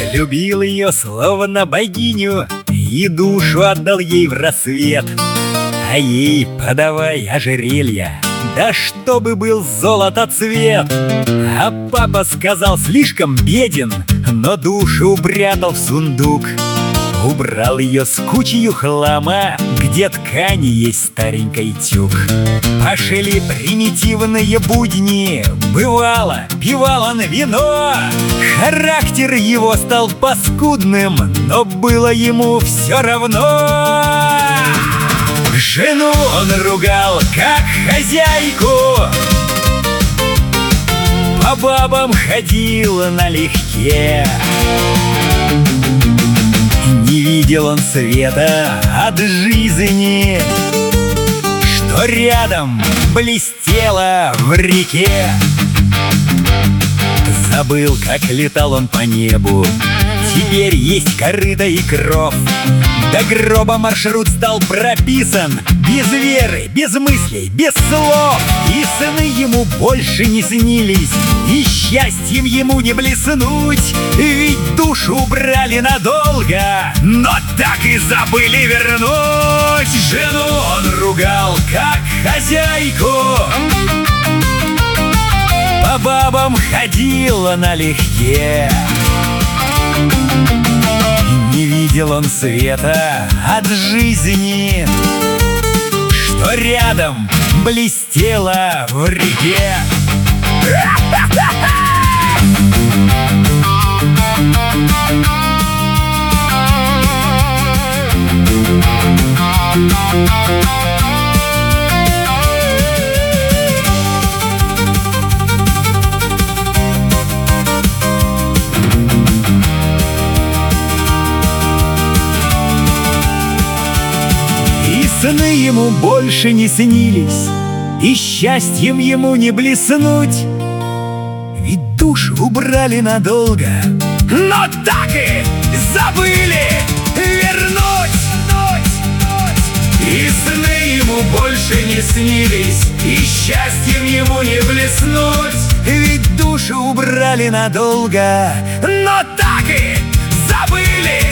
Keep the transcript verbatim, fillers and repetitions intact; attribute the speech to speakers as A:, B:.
A: Любил ее словно богиню и душу отдал ей в рассвет. А ей подавай ожерелья, да чтобы был золото цвет. А папа сказал, слишком беден, но душу упрятал в сундук. Убрал ее с кучею хлама, где ткани есть старенький тюк. Пошли примитивные будни, бывало, пивал он вино. Характер его стал паскудным, но было ему все равно. Жену он ругал, как хозяйку, по бабам ходил налегке. Не видел он света от жизни, что рядом блестело в реке. Забыл, как летал он по небу, теперь есть корыто и кров. До гроба маршрут стал прописан, без веры, без мыслей, без слов. И сны ему больше не снились, и счастьем ему не блеснуть. Ведь душу убрали надолго, но так и забыли вернуть. Жену он ругал, как хозяйку, по бабам ходила налегке. Не видел он света от жизни, что рядом блестело в реке. Сны ему больше не снились, и счастьем ему не блеснуть. Ведь душу убрали надолго, но так и забыли вернуть. И сны ему больше не снились, и счастьем ему не блеснуть. Ведь душу убрали надолго, но так и забыли